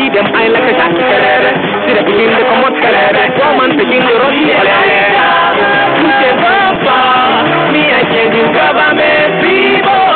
see them eye like a taxi. See the begin to come out. Woman begin to rush. Me, I change in government people.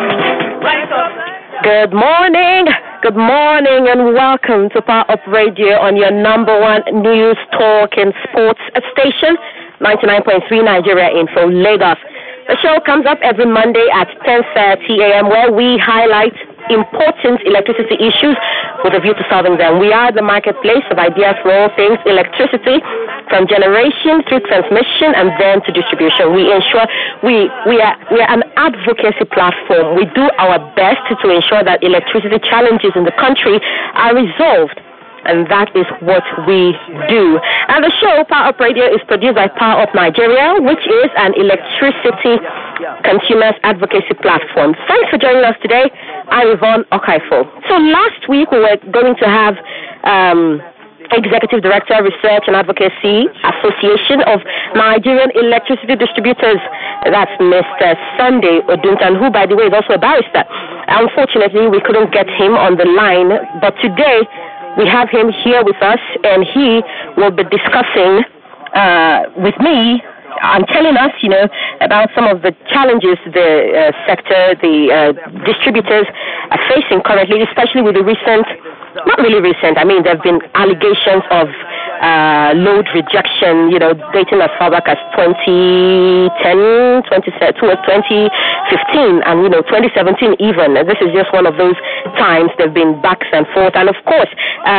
Good morning. Good morning and welcome to Power Up Radio on your number one news, talk and sports station, 99.3 Nigeria Info, Lagos. The show comes up every Monday at 10:30 a.m. where we highlight important electricity issues with a view to solving them. We are the marketplace of ideas for all things electricity, from generation through transmission and then to distribution. We ensure we are an advocacy platform. We do our best to ensure that electricity challenges in the country are resolved. And that is what we do. And the show, Power Up Radio, is produced by Power Up Nigeria, which is an electricity consumers advocacy platform. Thanks for joining us today. I'm Yvonne Okaifo. So last week we were going to have Executive Director, Research and Advocacy Association of Nigerian Electricity Distributors. That's Mr. Sunday Oduntan, who, by the way, is also a barrister. Unfortunately, we couldn't get him on the line, but today we have him here with us, and he will be discussing with me and telling us, about some of the challenges the sector, the distributors are facing currently, especially with the recent, not really recent, there have been allegations of load rejection, dating as far back as 2010, 2015, and, 2017 even. This is just one of those times there have been backs and forth. And, of course,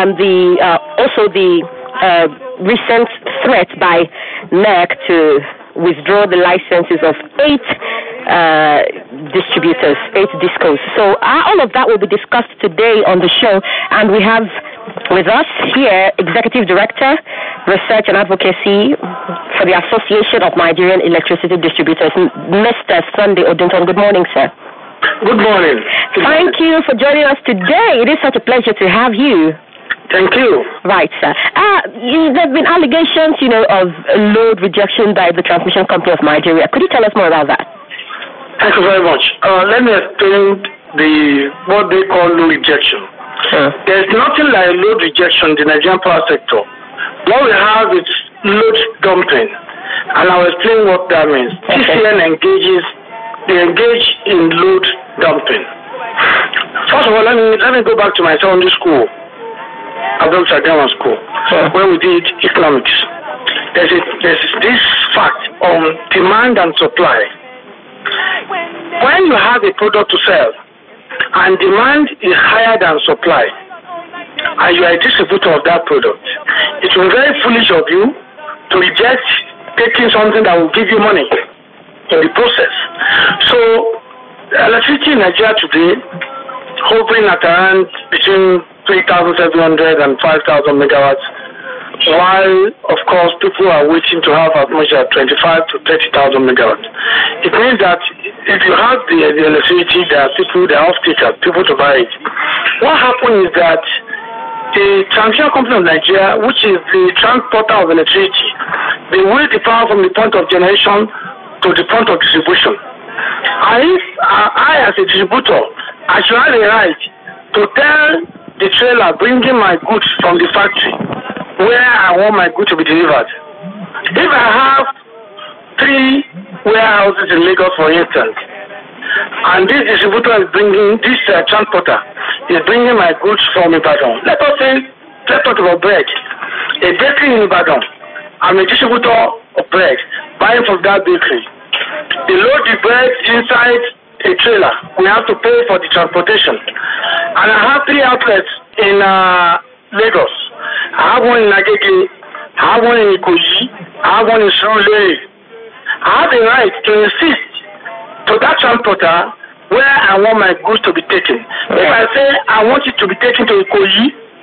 the recent threat by NERC to withdraw the licenses of 8 distributors, 8 discos. So all of that will be discussed today on the show, and we have with us here Executive Director, Research and Advocacy for the Association of Nigerian Electricity Distributors, Mr. Sunday Odunton. Good morning, sir. Good morning. Thank you for joining us today. It is such a pleasure to have you. Thank you. Right, sir. There have been allegations, of load rejection by the transmission company of Nigeria. Could you tell us more about that? Thank you very much. Let me explain what they call load rejection. There's nothing like load rejection in the Nigerian power sector. What we have is load dumping, and I'll explain what that means. Okay. TCN engage in load dumping. First of all, let me go back to my secondary school. Abuja Grammar School, where we did economics. There's this fact on demand and supply. When you have a product to sell and demand is higher than supply, and you are a distributor of that product, it will be very foolish of you to reject taking something that will give you money in the process. So, electricity in Nigeria today, hovering at around between 3,700 and 5,000 megawatts, while, of course, people are waiting to have as much as 25 to 30,000 megawatts. It means that if you have the electricity, there are off-takers, people to buy it. What happens is that the transmission company of Nigeria, which is the transporter of electricity, they wheel the power from the point of generation to the point of distribution. And if I, as a distributor, I should have the right to tell the trailer bringing my goods from the factory where I want my goods to be delivered. If I have 3 warehouses in Lagos, for instance, and this distributor is bringing, this transporter is bringing my goods from Ibadan. Let's talk about bread. A bakery in Ibadan, I'm a distributor of bread, buying from that bakery. They load the bread inside a trailer. We have to pay for the transportation. And I have 3 outlets in Lagos. I have one in Agege, I have one in Ikoyi, I have one in Surulere. I have the right to insist to that transporter where I want my goods to be taken. If I say I want it to be taken to Ikoyi,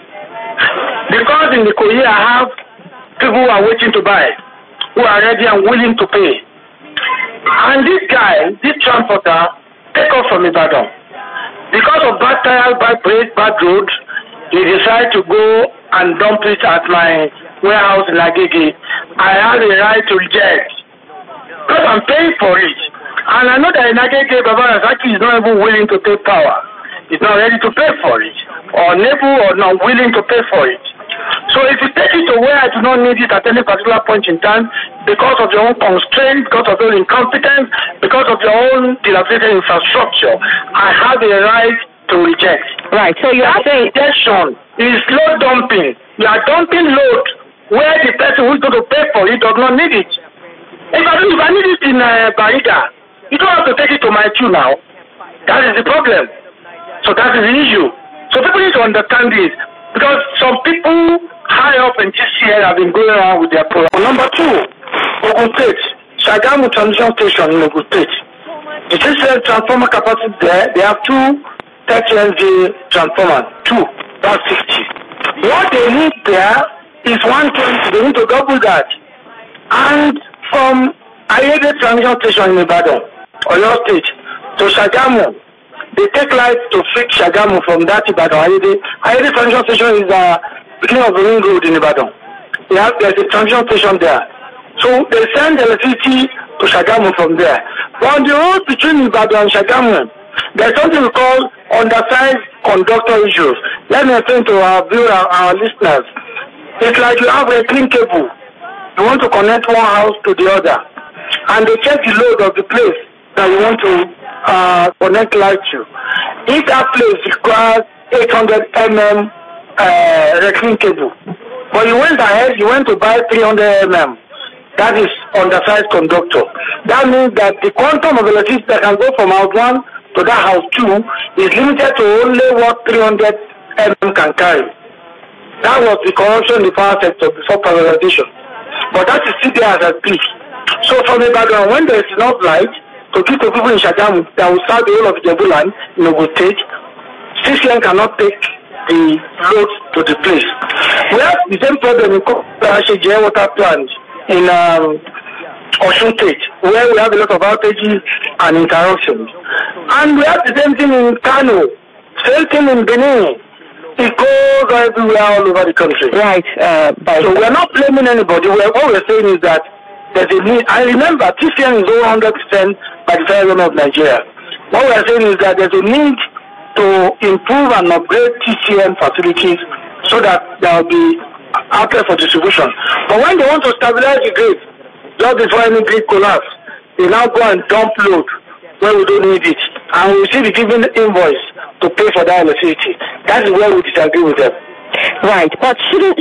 because in Ikoyi I have people who are waiting to buy, who are ready and willing to pay. And this transporter, take off from Ibadan. Because of bad tires, bad brakes, bad roads, he decided to go and dump it at my warehouse in Agege. I have the right to reject. Because I'm paying for it. And I know that in Agege, Baba Rasaki is not even willing to pay power. He's not ready to pay for it. or unable or not willing to pay for it. So if you take it to where I do not need it at any particular point in time because of your own constraint, because of your own incompetence, because of your own dilapidated infrastructure, I have a right to reject. Right. So you are saying rejection is load dumping. You are dumping load where the person who is going to pay for it does not need it. If I need it in Bariga, you don't have to take it to my queue now. That is the problem. So that is the issue. So people need to understand this. Because some people high up in TCN have been going around with their program. Number 2, Ogun State, Shagamu Transmission Station in Ogun State. The TCN transformer capacity there, they have 2 30 MV transformers, 2, that's 60. What they need there is 120, they need to double that. And from Ayede Transmission Station in Ibadan, Oyo State, to Shagamu, they take light to fix Shagamu from that Ibadan. Ayede transmission station is the beginning of the ring road in Ibadan. There's a transmission station there. So they send electricity to Shagamu from there. But on the road between Ibadan and Shagamu, there's something we call undersized conductor issues. Let me explain to our viewers, our listeners. It's like you have a clean cable. You want to connect one house to the other. And they check the load of the place that you want to connect light to. If that place requires 800 recording cable, but you went ahead, you went to buy 300 that is undersized conductor. That means that the quantum of electricity that can go from house 1 to that house 2 is limited to only what 300 can carry. That was the corruption in the power sector before privatization. But that is still there as a peak. So from the background, when there is enough light to give to people in Shagamu that will serve the whole of Jebuland in Ogun State, CCN cannot take the load to the place. We have the same problem in Kokorashi water plant in Osun State, where we have a lot of outages and interruptions. And we have the same thing in Kano, same thing in Benin. It goes everywhere all over the country. Right. So we're not blaming anybody. What we're saying is that there's a need. I remember TCN is over 100% by the federal government of Nigeria. What we're saying is that there's a need to improve and upgrade TCN facilities so that there will be outlet for distribution. But when they want to stabilize the grid, just before any grid collapse, they now go and dump load where we don't need it. And we see the given invoice to pay for that electricity. That is where we disagree with them. Right. But shouldn't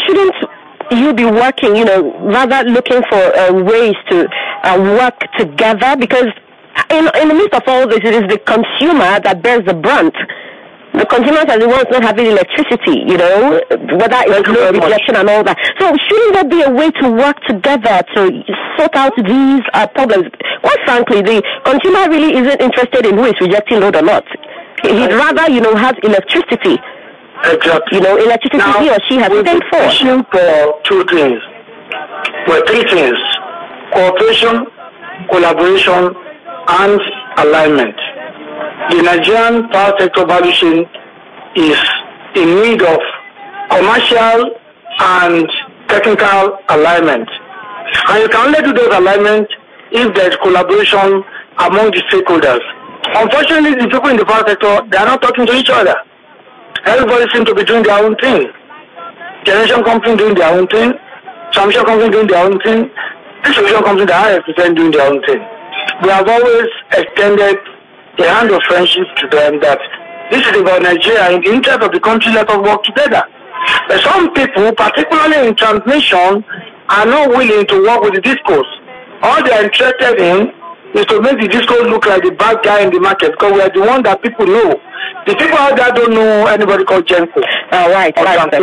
you be working, rather looking for ways to work together? Because in the midst of all this, it is the consumer that bears the brunt. The consumers are the ones not having electricity, whether it's load rejection and all that. So shouldn't there be a way to work together to sort out these problems? Quite frankly, the consumer really isn't interested in who is rejecting load or not. He'd rather, have electricity. Exactly. Electricity now, he or she has paid for. For 2 things. Well, 3 things. Cooperation, collaboration, and alignment. The Nigerian power sector value chain is in need of commercial and technical alignment. And you can only do those alignments if there is collaboration among the stakeholders. Unfortunately, the people in the power sector, they are not talking to each other. Everybody seems to be doing their own thing. Generation company doing their own thing. Transmission company doing their own thing. Distribution company, the highest percent doing their own thing. We have always extended the hand of friendship to them that this is about Nigeria. In the interest of the country, let us work together. But some people, particularly in transmission, are not willing to work with the discourse. All they are interested in is to make the discourse look like the bad guy in the market, because we are the one that people know. The people out there don't know anybody called Genco. Right.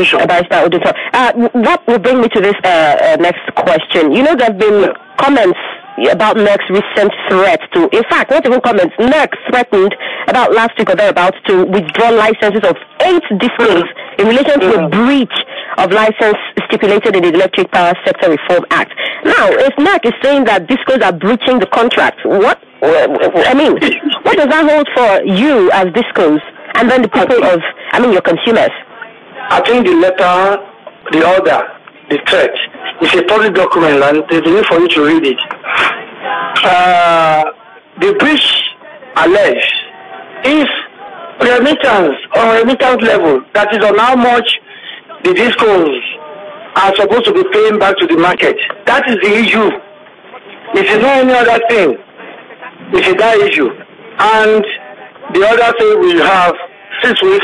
That will bring me to this next question. There have been comments about NERC's recent threat to, in fact, not even comments, NERC threatened about last week or thereabouts to withdraw licenses of 8 discos in relation to a breach of license stipulated in the Electric Power Sector Reform Act. Now, if NERC is saying that discos are breaching the contract, what does that hold for you as discos and then the people your consumers? I think the letter, the order, the threat is a public document and there's a need for you to read it. The breach alleged, if remittance on remittance level, that is on how much the discos are supposed to be paying back to the market. That is the issue. It is not any other thing. It is that issue. And the other thing, we have 6 weeks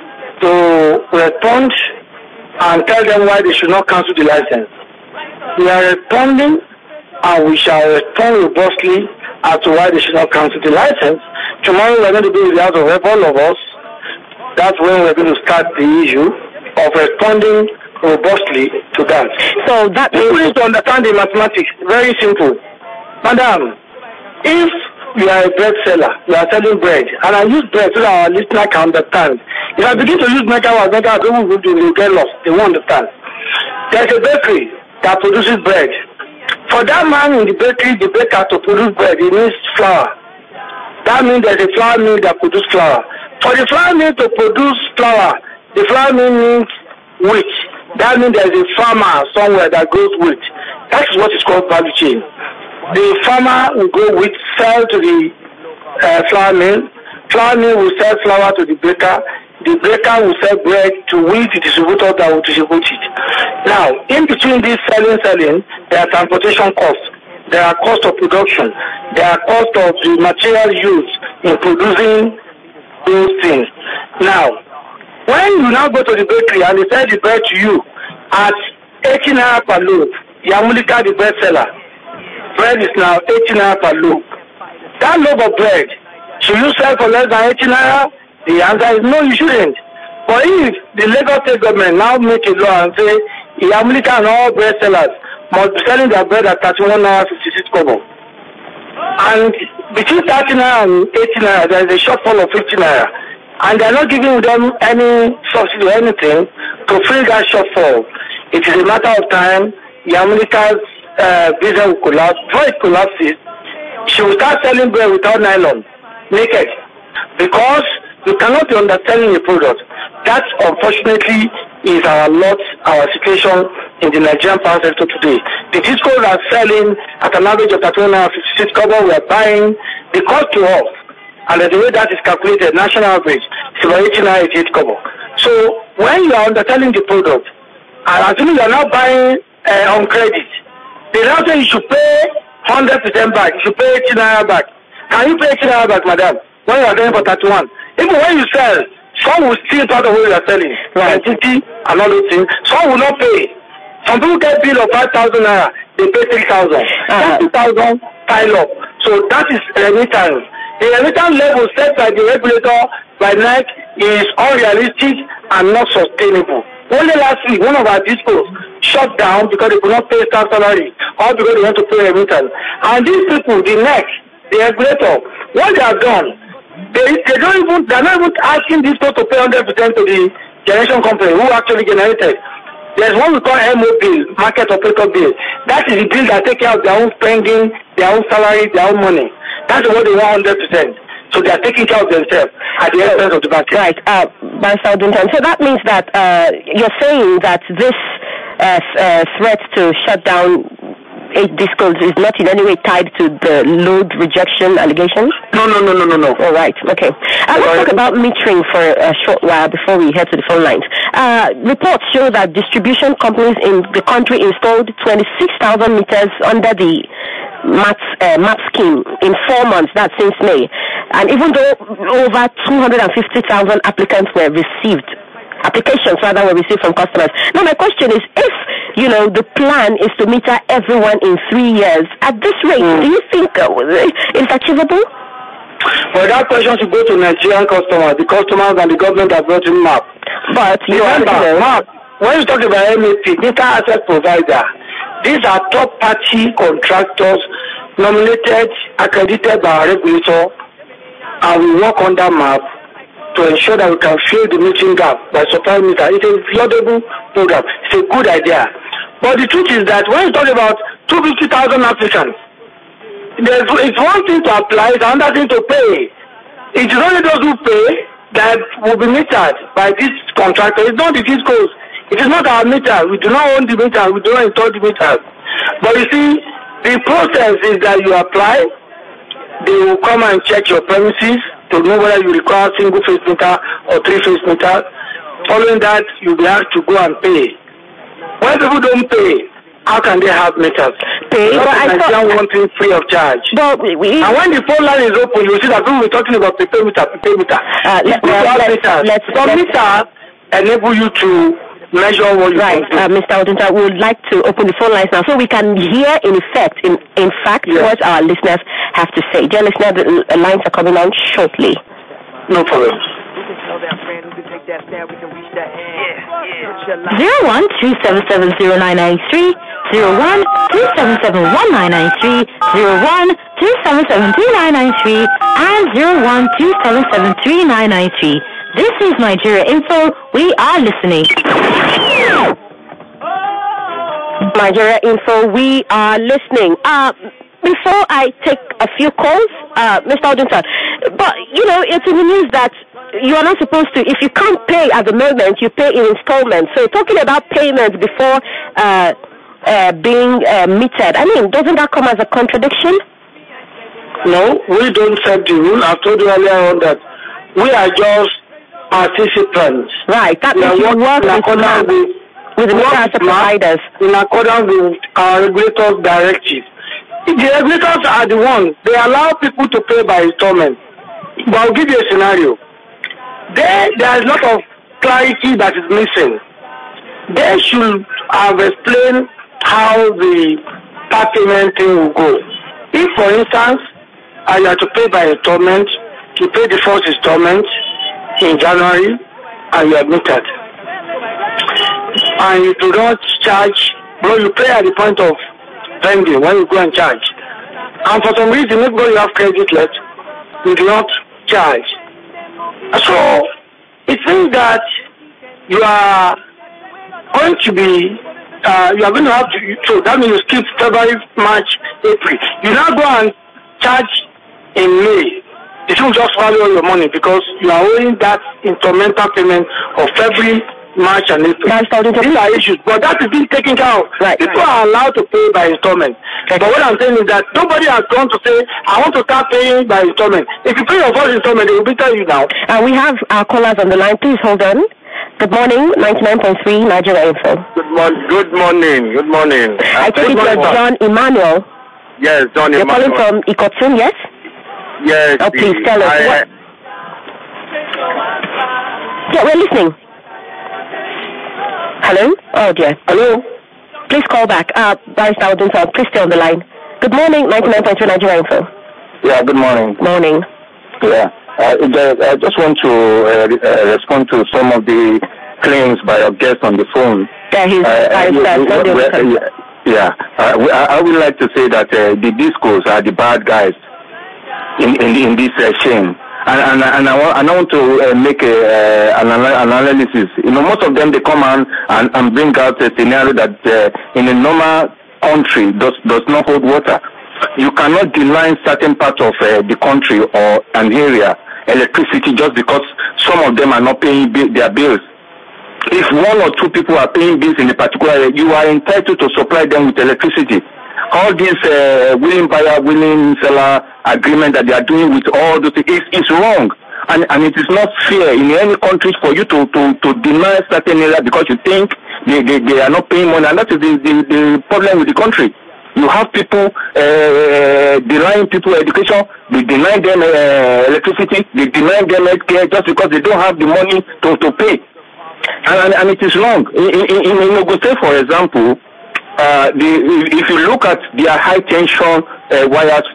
to respond and tell them why they should not cancel the license. We are responding, and we shall respond robustly as to why they should not cancel the license. Tomorrow we are going to be with the House of Rep, all of us. That's when we are going to start the issue of responding robustly to that. So that people need to understand the mathematics. Very simple. Madam, if you are a bread seller, you are selling bread, and I use bread so that our listener can understand. If I begin to use megawatt, people will get lost. They won't understand. There's a bakery that produces bread. For that man in the bakery, the baker, to produce bread, he needs flour. That means there's a flour mill that produces flour. For the flour mill to produce flour, the flour mill needs wheat. That means there's a farmer somewhere that grows wheat. That is what is called value chain. The farmer will go wheat, sell to the flour mill. Flour mill will sell flour to the baker. The baker will sell bread to wheat distributor that will distribute it. Now, in between this selling, there are transportation costs. There are cost of production. There are cost of the material used in producing those things. Now, when you now go to the bakery and they sell the bread to you at 18 naira per loaf, Yamulika, the bread seller, bread is now 18 naira per loaf. That loaf of bread, should you sell for less than 18 naira? The answer is no, you shouldn't. But if the Lagos State government now make a law and say Yamulika and all bread sellers must be selling their bread at 31 naira 56 kobo, and between 30 naira and 80 naira there is a shortfall of 50 naira, and they are not giving them any subsidy or anything to fill that shortfall, it is a matter of time. Yamulika's business will collapse. Before it collapses, she will start selling bread without nylon, naked, because you cannot be underselling a product. That, unfortunately, is our lot, our situation in the Nigerian power sector today. The discos are selling at an average of 56 kobo. We are buying the cost to us, and the way that is calculated, national average, is about 88 kobo. So when you are underselling the product, and assuming you are now buying on credit, they now say you should pay 100% back. You should pay 18 naira back. Can you pay 18 naira back, madam, when you are going for 31? Even when you sell, some will steal part of what you are selling, identity and all those things. Some will not pay. Some people get bill of 5,000 naira, they pay 3,000. 2,000 pile up. So that is remittance. The remittance level set by the regulator, by NEC, is unrealistic and not sustainable. Only last week, one of our discos shut down because they could not pay staff salary, or because they want to pay remittance. And these people, the NEC, the regulator, what they have done, they're not even asking these people to pay 100% to the generation company who actually generated. There's what we call MO bill, market operator bill. That is the bill that take care of their own spending, their own salary, their own money. That's what they want 100%. So they are taking care of themselves at the expense of the market. Right. So that means that you're saying that this threat to shut down 8 discos is not in any way tied to the load rejection allegations? No. All right. Okay. Let's talk about metering for a short while before we head to the phone lines. Reports show that distribution companies in the country installed 26,000 meters under the MAP scheme in 4 months, that's since May. And even though over 250,000 applications were received from customers. Now my question is, if the plan is to meter everyone in 3 years at this rate, do you think it's achievable? Well, that question should go to Nigerian customers. The customers and the government have brought in MAP. But MAP, when you talk about MAP, meter access provider, these are top-party contractors nominated, accredited by our regulator, and we work on that MAP to ensure that we can fill the metering gap by supplying meter. It's a laudable program. It's a good idea. But the truth is that when you talk about 250,000 applicants, it's one thing to apply, it's another thing to pay. It is only those who pay that will be metered by this contractor. It's not the discos. It is not our meter. We do not own the meter. We do not install the meters. But you see, the process is that you apply, they will come and check your premises, to know whether you require single phase meter or 3-phase meter. Following that, you'll be asked to go and pay. When people don't pay, how can they have meters? Pay, but I thought one thing free of charge. But and when the phone line is open, you see that people will be talking about pay meter. Let's meter enable you to measure what you right, Mr. Odunta, we would like to open the phone lines now so we can hear in fact, what our listeners have to say. Dear listener, the lines are coming on shortly. No problem. 01-277-0993, 01-277-1993, 01-277-3993, and 01-277-3993. This is Nigeria Info. We are listening. Nigeria Info, we are listening. Before I take a few calls, Mr. Odunta, but it's in the news that you are not supposed to, if you can't pay at the moment, you pay in installments. So talking about payments before being metered, I mean, doesn't that come as a contradiction? No, we don't set the rule. I told you earlier on that we are just participants. Right, that means you work with the meter providers. In accordance with our regulators' directives. The regulators are the ones, they allow people to pay by installment. But I'll give you a scenario. There is a lot of clarity that is missing. They should have explained how the part payment thing will go. If, for instance, you have to pay by installment, you pay the first installment in January and you are metered. And you do not charge, but you pay at the point of pending when you go and charge. And for some reason, maybe you have credit left, you do not charge. So it means that you are going to be, you are going to have to, so that means you skip February, March, April. You now go and charge in May. It will just value all your money because you are owing that instrumental payment of February, March and April. These are issues, but that is being taken care of. Right. People are allowed to pay by installment. Okay. But what I'm saying is that nobody has gone to say, I want to start paying by installment. If you pay your first installment, they will be telling you now. We have our callers on the line. Please hold on. Good morning, 99.3 Nigeria Info. Good morning. Good morning. I take it you're John Emmanuel. Yes, John Emmanuel. You're calling from Ikotun, yes? Yes. Oh, please tell us. Yeah, we're listening. Hello? Oh, dear. Hello? Please call back. Barrister Odunta, please stay on the line. Good morning, 99.2 Nigeria Info. Yeah, good morning. Morning. Yeah. I just want to respond to some of the claims by your guest on the phone. Yeah, I would like to say that the discos are the bad guys in this chain. And I want to make an analysis. Most of them, they come and bring out a scenario that in a normal country does not hold water. You cannot deny certain part of the country or an area electricity just because some of them are not paying their bills. If one or two people are paying bills in a particular area, you are entitled to supply them with electricity. All this willing buyer, willing seller agreement that they are doing with all those things is wrong. And it is not fair in any country for you to deny certain area because you think they are not paying money. And that is the problem with the country. You have people denying people education, they deny them electricity, they deny them healthcare just because they don't have the money to pay. And it is wrong. In Ogun State, for example, if you look at their high tension wires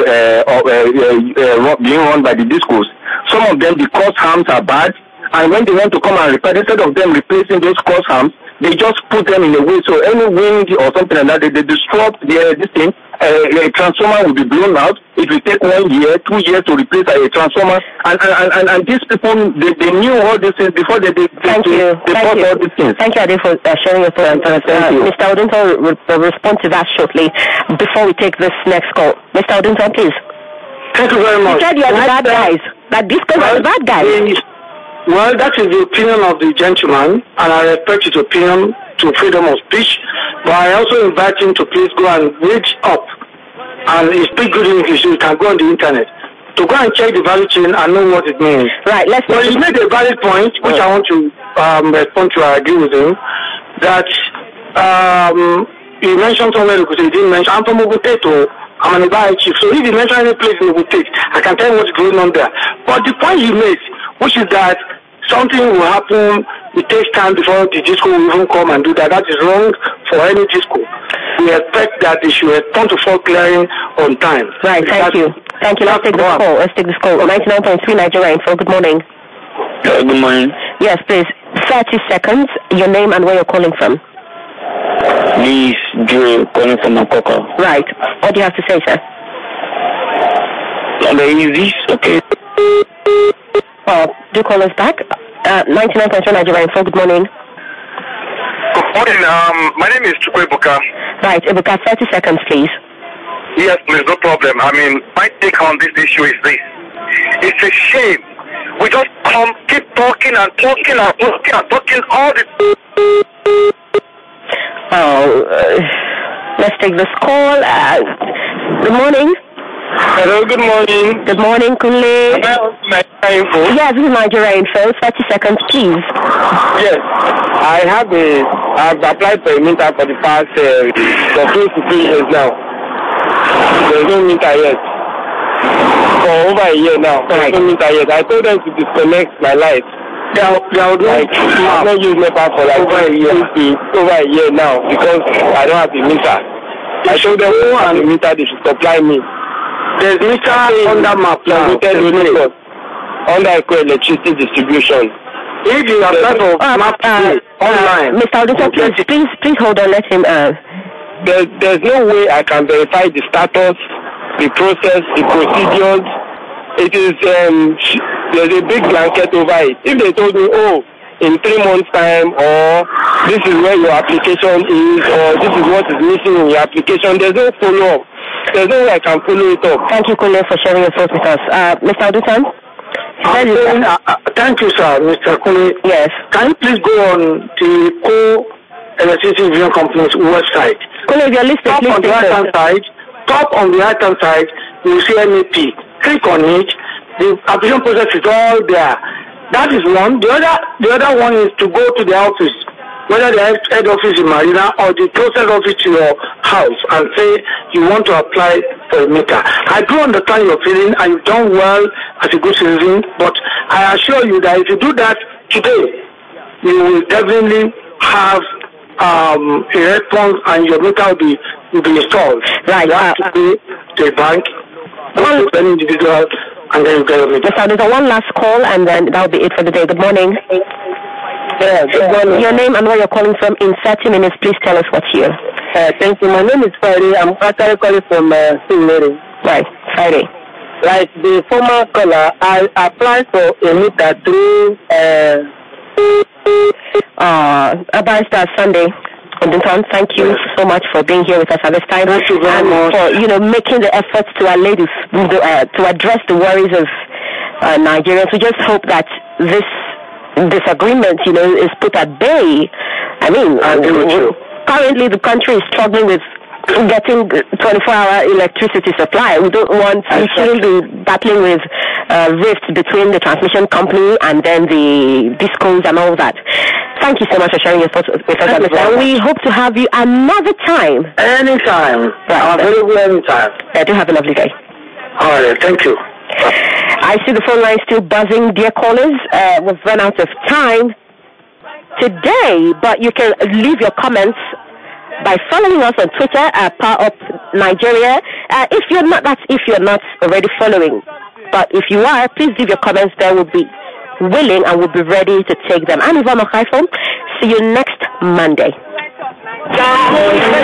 being run by the discos, some of them, the cross arms are bad, and when they want to come and repair, instead of them replacing those cross arms, they just put them in a way so any wind or something like that, they disrupt this thing. A transformer will be blown out. It will take 1 year, 2 years to replace a transformer. And these people, they knew all these things before they Thank you. all these things. Thank you, Ade, for sharing your thoughts. Mr. Odunta will respond to that shortly before we take this next call. Mr. Odunta, please. Thank you very much. You said you are the bad guys. That disco are the bad guys. Well, that is the opinion of the gentleman, and I respect his opinion to freedom of speech. But I also invite him to please go and read up and speak good English so you can go on the internet to go and check the value chain and know what it means. Right, Well, he made a valid point, which I want to respond to. I agree with him, that he mentioned somewhere because he didn't mention. I'm from Oguteto. I'm an Ibadan chief. So if he mentioned any place in Oguteto, I can tell you what's going on there. But the point he made, which is that something will happen, it takes time before the disco will even come and do that. That is wrong for any disco. We expect that they should return to fault clearing on time. Right, thank you. Thank you. Let's take this call. Let's take this call. 99.3 Nigeria Info. Good morning. Good morning. Yes, please. 30 seconds. Your name and where you're calling from. This is Joe calling from Makoko. Right. What do you have to say, sir? Is this okay? Do call us back. 99.3 Nigeria Info. Good morning. Good morning. My name is Chukwu Ebuka. Right, Ebuka, 30 seconds, please. Yes, please, no problem. I mean, my take on this issue is this. It's a shame. We just keep talking and talking and talking and talking all the... Let's take this call. Good morning. Hello, good morning. Good morning, Kunle. Nigeria Info. Yes, this is Nigeria Info. 30 seconds, please. Yes, I've applied for a meter for the past for close to 3 years now. There's no meter yet. For over a year now. There's no meter yet. I told them to disconnect my light. I've not used NEPA for like over a year now because I don't have the meter. I told them who have the meter, they should supply me. There's meter under map now. Under electricity distribution. If you apply for map online, Mr. Odunto, please hold on. Let him. There's no way I can verify the status, the process, the procedures. It is there's a big blanket over it. If they told me, oh, in 3 months' time, or this is where your application is, or this is what is missing in your application, there's no follow-up. There's no way I can follow it up. Thank you, Kunle, for sharing your thoughts with us. Mr. Odunto? Thank you, sir, Mr. Kunle. Yes. Can you please go on the Co-Electricity Vision Company's website? Kunle, if you're listening, Top on the right-hand side, you will see MEP. Click on it. The application process is all there. That is one. The other one is to go to the office, whether the head office in Marina or the closest office to your house, and say you want to apply for a meter. I do understand your feeling, and you've done well as a good citizen, but I assure you that if you do that today, you will definitely have a response, and your meter will be installed. Right. You have to pay to a bank, to an individual, and then you get a meter. So there's one last call, and then that'll be it for the day. Good morning. Yeah, good morning. Your name and where you're calling from in 30 minutes. Please tell us what's here. Thank you. My name is Friday. I'm actually calling from Singleri. Right, Friday. Like the former caller, I applied for a meter through Barrister Sunday Odunton, thank you so much for being here with us at this time. Thank you very much. For making the efforts to address the worries of Nigerians. We just hope that this disagreement, is put at bay. I mean, currently the country is struggling with getting 24-hour electricity supply. We don't want to be battling with rifts between the transmission company and then the discos and all that. Thank you so much for sharing your thoughts with us at this time. We hope to have you another time. Anytime. Right. I'm available anytime. Yeah, do have a lovely day. All right, thank you. I see the phone line still buzzing, dear callers. We've run out of time today, but you can leave your comments by following us on Twitter at Power Up Nigeria. If you're not already following, but if you are, please leave your comments there. We'll be willing and we'll be ready to take them. I'm Ivana Khaifon. See you next Monday.